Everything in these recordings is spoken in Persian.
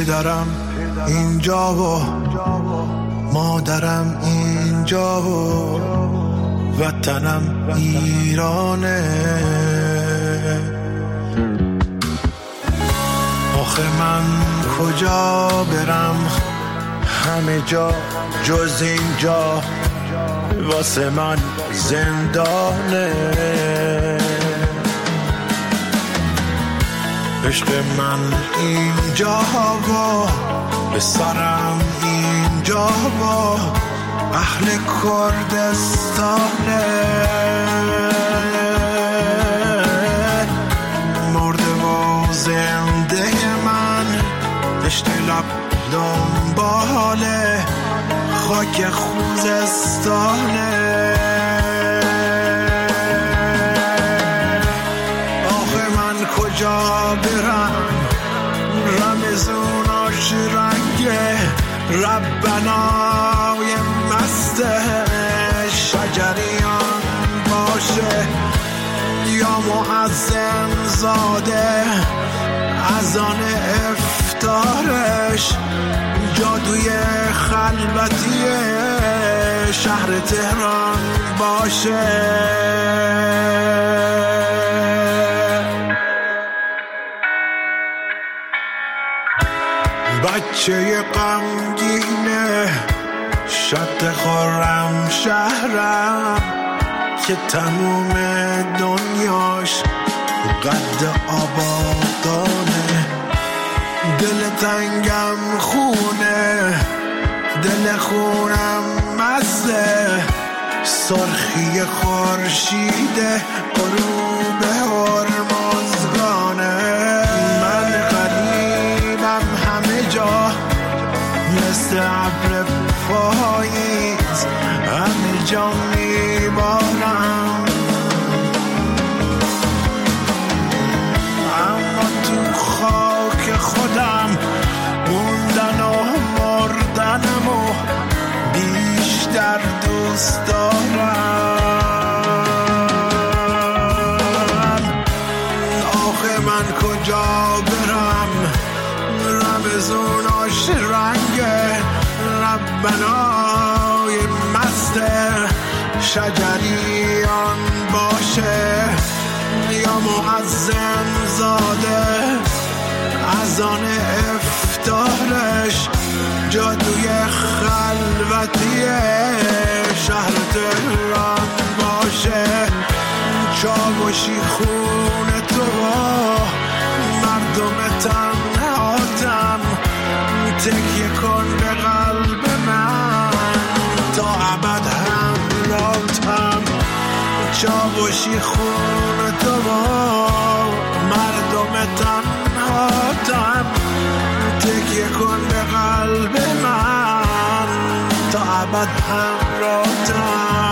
پدرم اینجا و مادرم اینجا و وطنم ایرانه. آخه من کجا برم، همه جا جز اینجا واسه من زندانه. عشق من اینجا و به سرم اینجا و اهل کردستانه. مرده و زنده من پشت لب دنباله خاک خوزستانه. آخه من کجا برم، رمزوناش رنگه ربنای مست شجریان باشه یا معظم زاده اذان افتارش جادوی خلوتی شهر تهران باشه. بچه غمگینه شد خورم شهرم که تموم دنیاش قد آبادانه. دل تنگم خونه، دل خونم مزه، سرخی خورشید غروب هرمزگانه. من غریبم همه جا مثل ابر پاییز، همه جا میبارم اما تو خاک خودم موندن و مردنم و بیشتر دوست دارم. آخه من کجا برم، رمزوناش رنگ ربنای مست شجریان باشه یا معظم زاده اذان افتارش جادوی خلوتی شهر تهران باشه. چاوشی خون تو مردم تنهاتم، تکیه کن به قلب من تا ابد همراهتم. چاوشی خون تو مردم تنهاتم، تکیه کن به قلب من تا ابد همراهتم.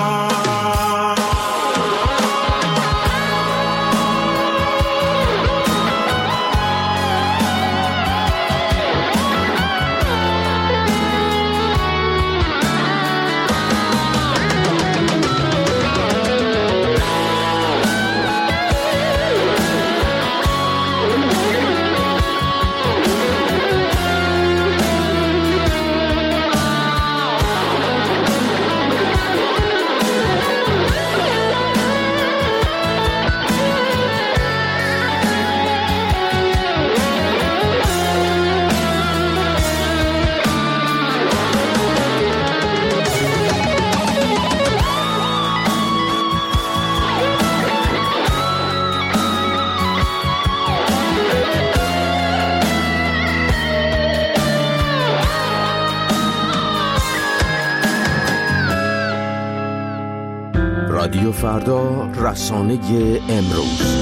رادیو فردا، رسانه امروز.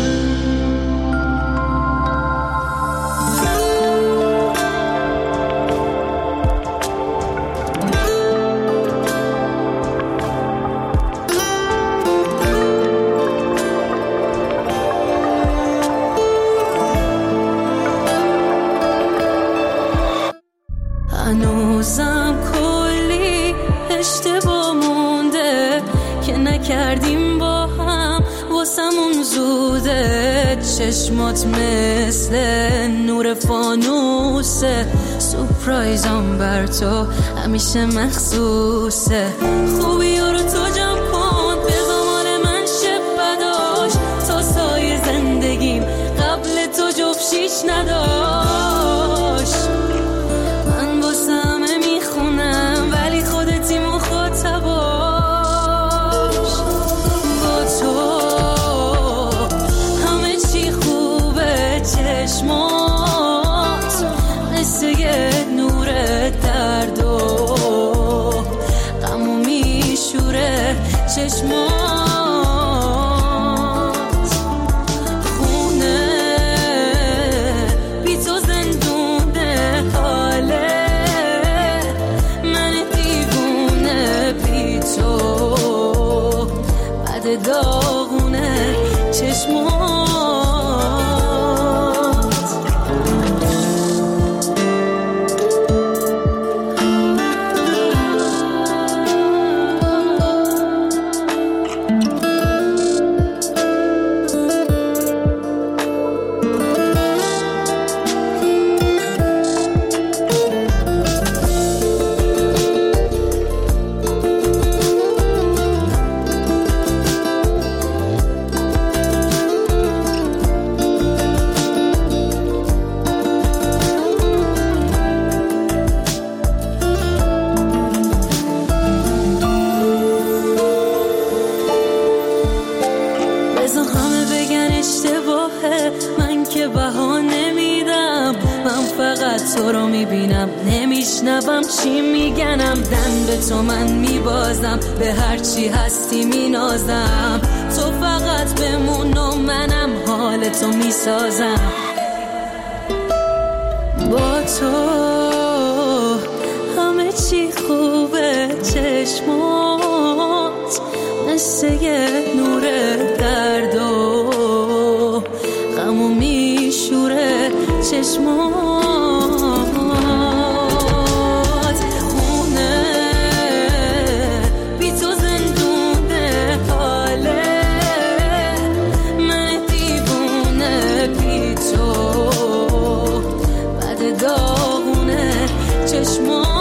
هنوزم کلی اشتباه مونده که نکردیم با هم، واسمون زوده چشمات مثل نور فانوسه، سورپرایزم بر تو همیشه مخصوصه. خوبی رو تو جمع کن به زمان من شب بداش، تا سایه زندگیم قبل تو جفشیش نداشت. من واسه همه میخونم ولی خودتی مخاطباش. با تو همه چی خوبه، چشمات مثل یه نور درد و غمو میشوره چشمات. خونه بی تو زندونه حاله، من دیوونه بی تو بعد داغونه چشمات. من که بها نمیدم، من فقط تو رو میبینم، نمیشنوم چی میگنم. دن به تو من میبازم، به هر چی هستی مینازم. تو فقط بمون و منم حال تو میسازم. با تو همه چی خوبه، چشمات مثل یه نور درد و غمو میشوره چشمات. خونه بی تو زندونه حاله، من دیوونه بی تو بعد داغونه چشمات.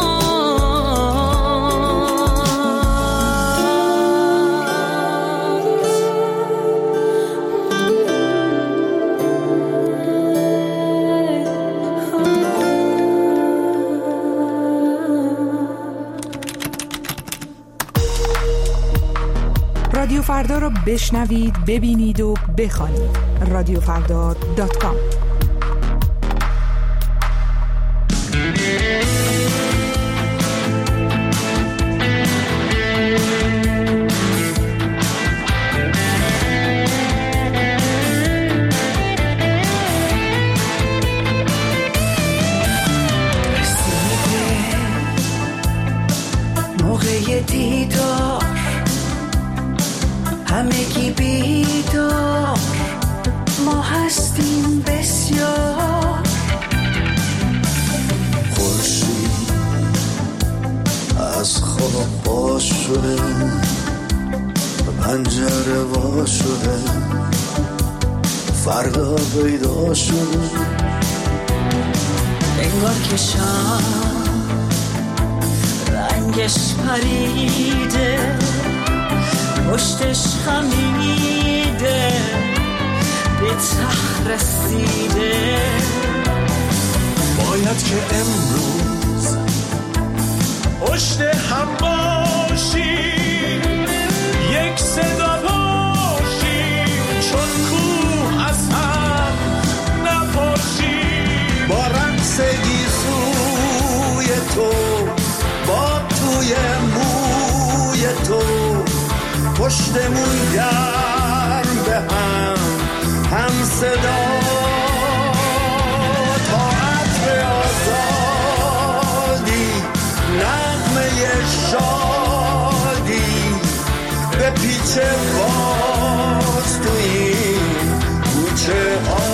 رادیو فردا رو بشنوید، ببینید و بخوانید. radiofrda.com. موقع دیدار همگی بیدار، ما هستیم بسیار. خورشید از خواب باز شده، پنجره وا شده، فردا پیدا شده. انگار که شام رنگش پریده، پشتش خمیده، به ته رسیده. باید که امروز پشت هم باشیم، یک صدا باشیم، چون کوه از هم نپاشیم. با رقص گیسوی تو، با توی موی تو، پشتمون گرم به هم صدا. تا عطر آزادی، نغمه شادی، به پیچ باز تو این کوچه ها.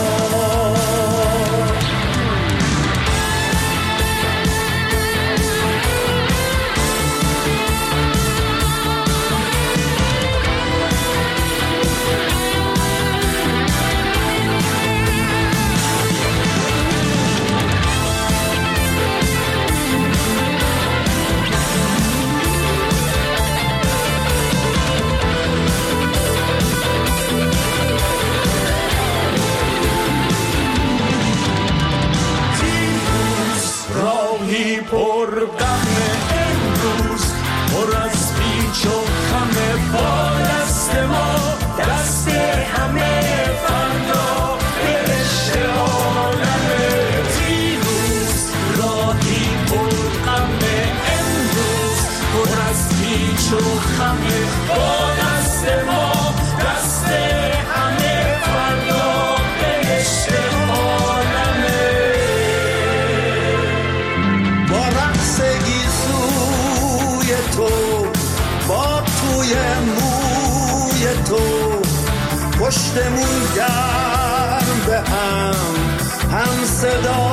پشتمون گرم به هم صدا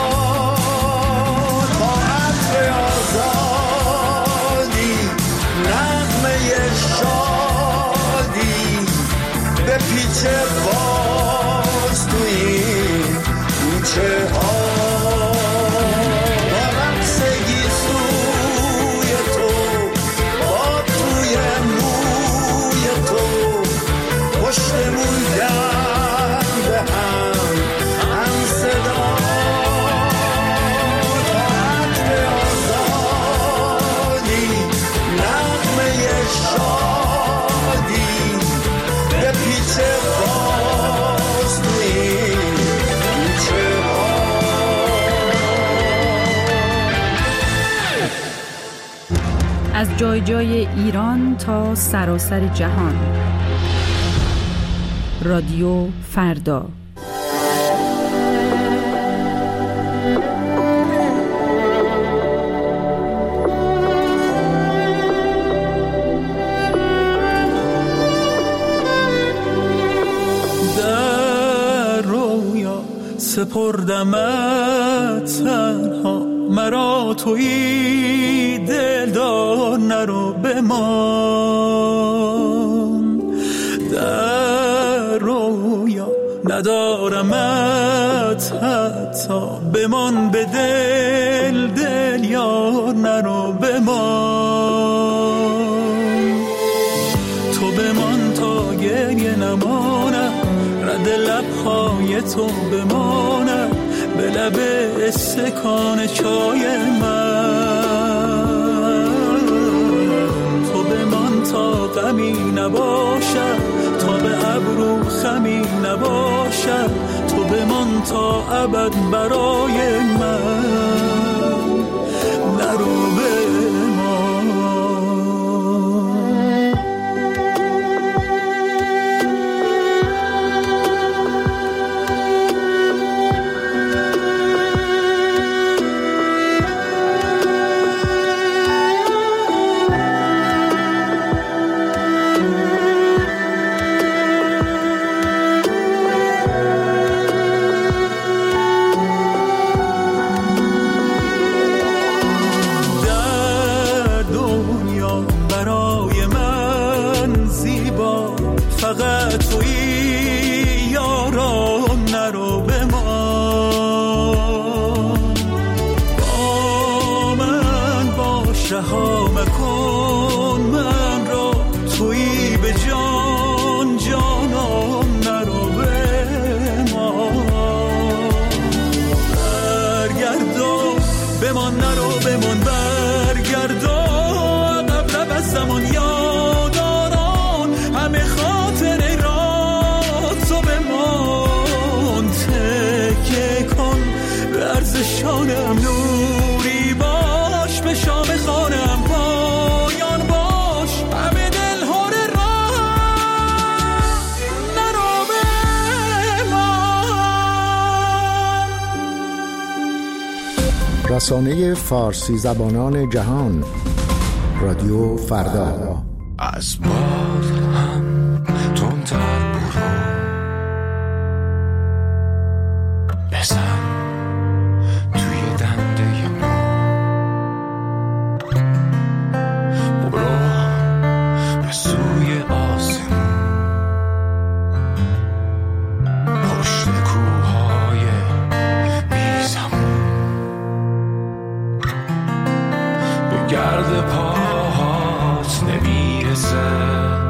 تا عطر آزادی نغمه شادی به پیچه باز تو این کوچه ها با رقص گیسوی تو با توی موی تو پشتمون گرم به هم صدا تا عطر آزادی نغمه شادی به پیچه باز تو این کوچه ها. از جای جای ایران تا سراسر جهان، رادیو فردا. در رویا سپردمت تنها مرا تویی، دلدار نرو بمان. در رویا ندارمت حتی بمان به دل، دل یار نرو بمان. تو بمان تا گریه نمانم، رد لبهای تو بمانم به لب استکان چای من. تو بمان تا غمی نباشد، تا به ابرو خمی نباشد. تو بمان تا ابد برای من، نرو بمان. فقط تویی یارم، نرو بمان. با من باش، رها مکن من را، تویی به جان جانم، نرو بمان. برگردو بمان، نرو بمان، برگردو عقب از زمان یاداران همه خاطره را تو بمان. تکیه کن به ارزشانم، نوری باش به شام خانم، پایان باش همه دل هره را، نرو بمان. رسانه فارسی زبانان جهان، رادیو فردا. از باد هم تندتر برو، بزن توی دنده ما، برو به سوی آسمون، پشت کوههای بیزمون، به گرد پاهات نمیرسه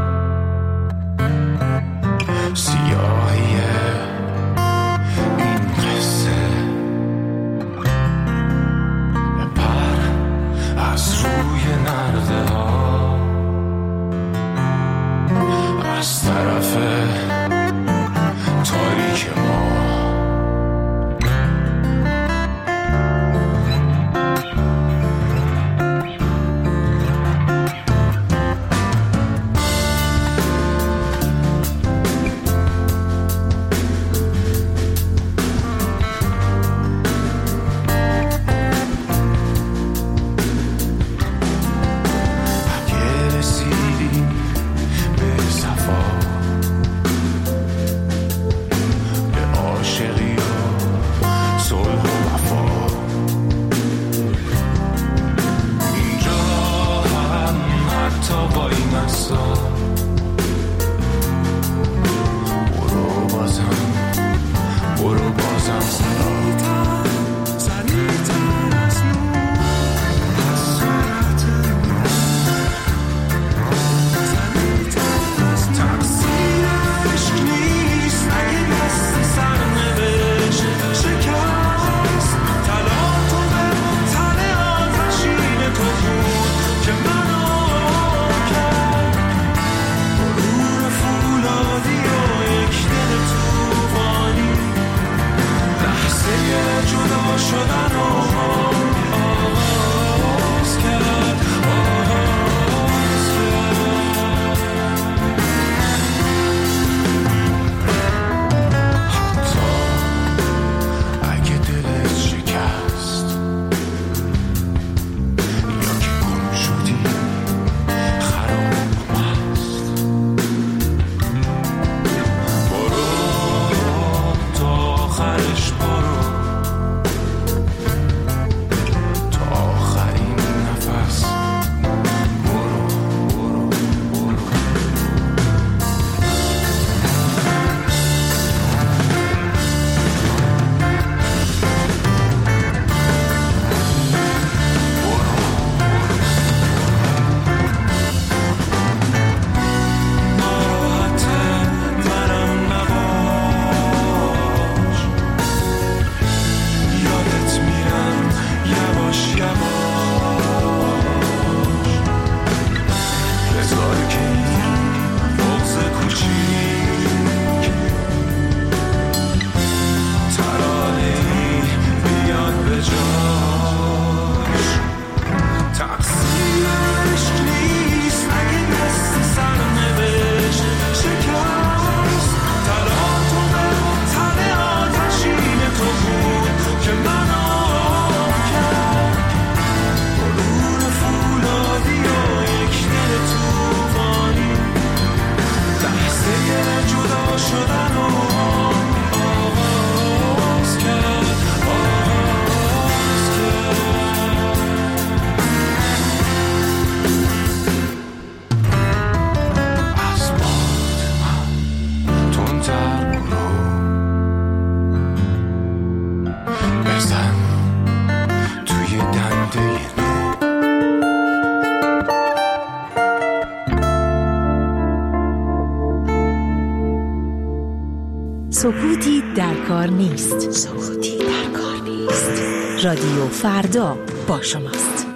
سکوتی در کار نیست. سکوتی در کار نیست. رادیو فردا با شماست.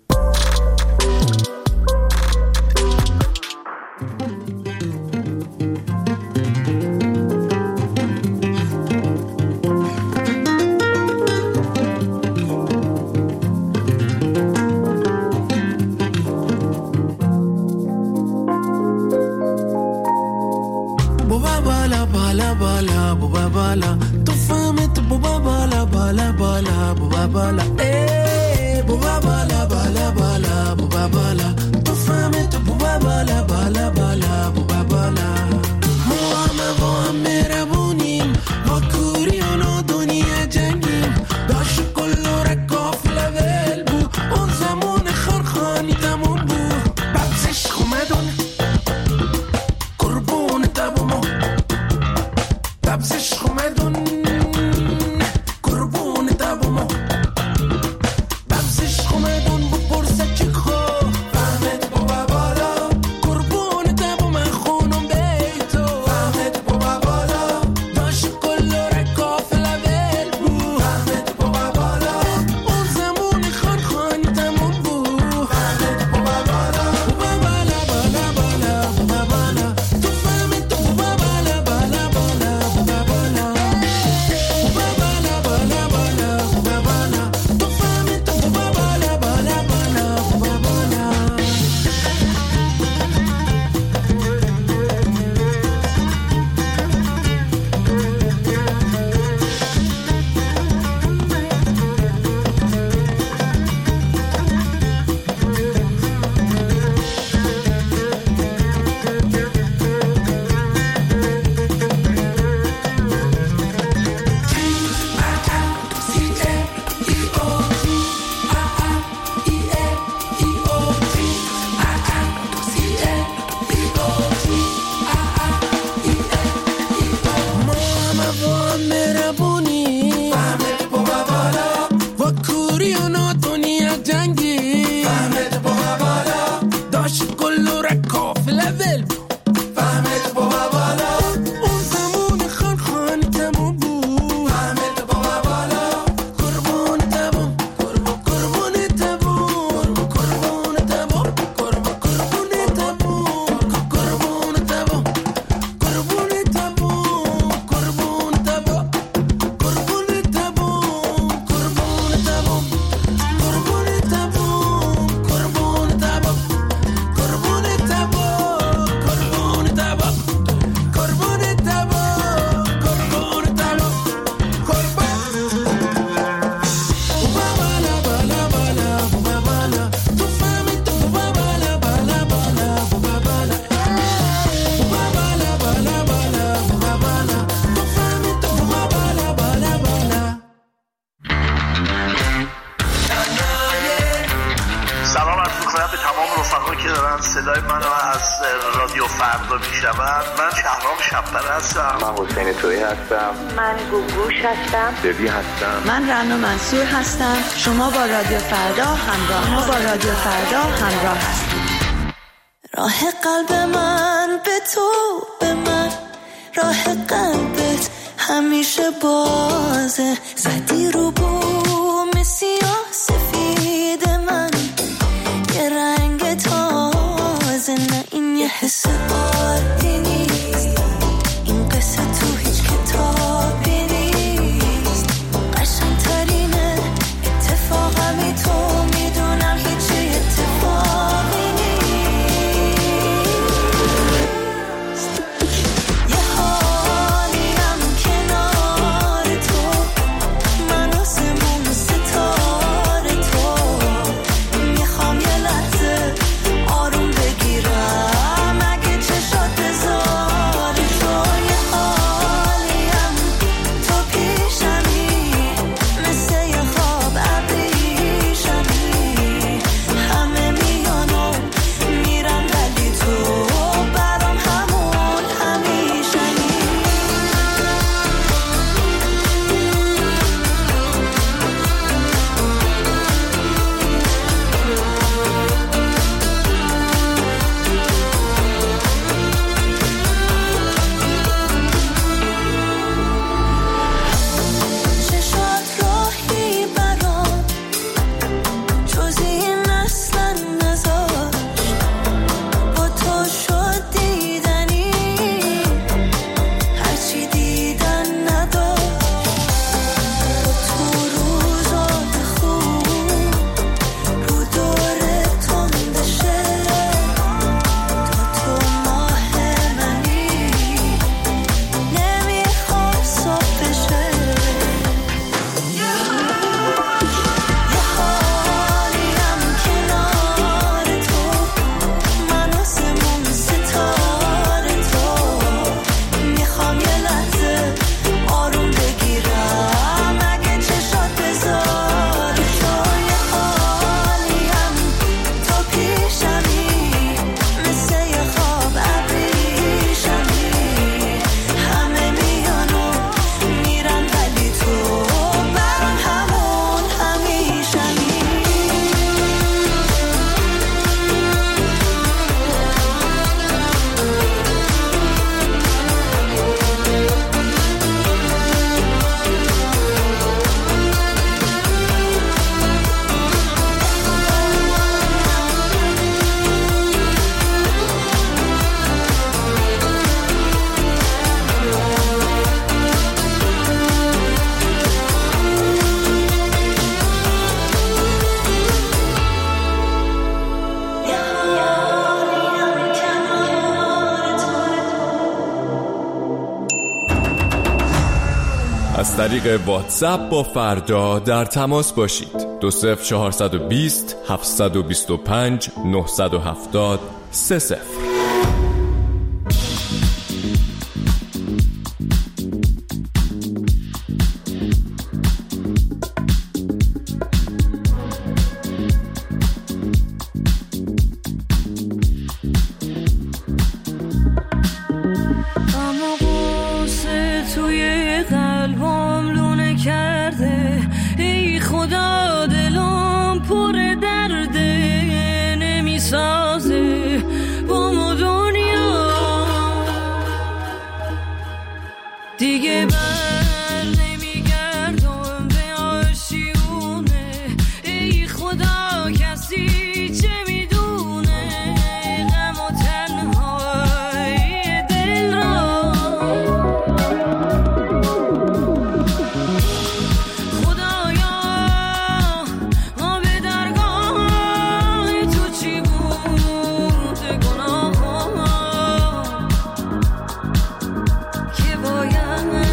ببی هستم. من رنا منصور هستم. شما با رادیو فردا همراه هستید. راه قلب من به تو، به من راه قلبت همیشه بازه. زدی رو بوم سیاه سفید من یه رنگ تازه. نه این یه حس عادی نیست، این قصه تو هیچ کتابی نیست. قشنگ‌ترینه اتفاقمی تو میدونم هیچی اتفاقی نیست. یه حالیم کنار تو، من آسمون ستاره تو. میخوام یه لحظه آروم بگیرم، اگه چشم از طریق واتساپ با فردا در تماس باشید. 20420 725 970 30. دیگه بر نمیگردم به آشیونه، ای خدا کسی چه میدونه غم و تنهای دل را. خدایا ما به درگاه تو چی بود گناه که باید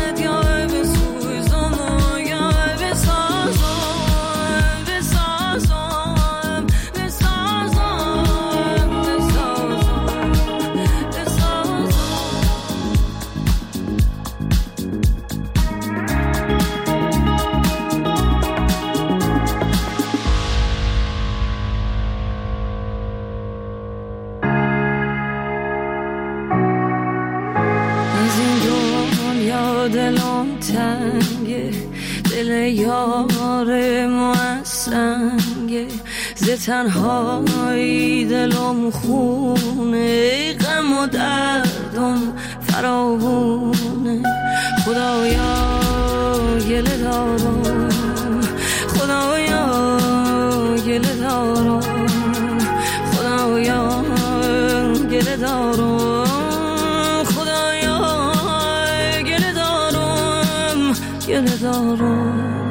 دلم تنگه، دل یار معسنگه، ز تنهایی دلم خونه، غم و دردم فراوونه. خدایا گله دارم، خدایا گله دارم، خدایا گله دارم، گله دارم.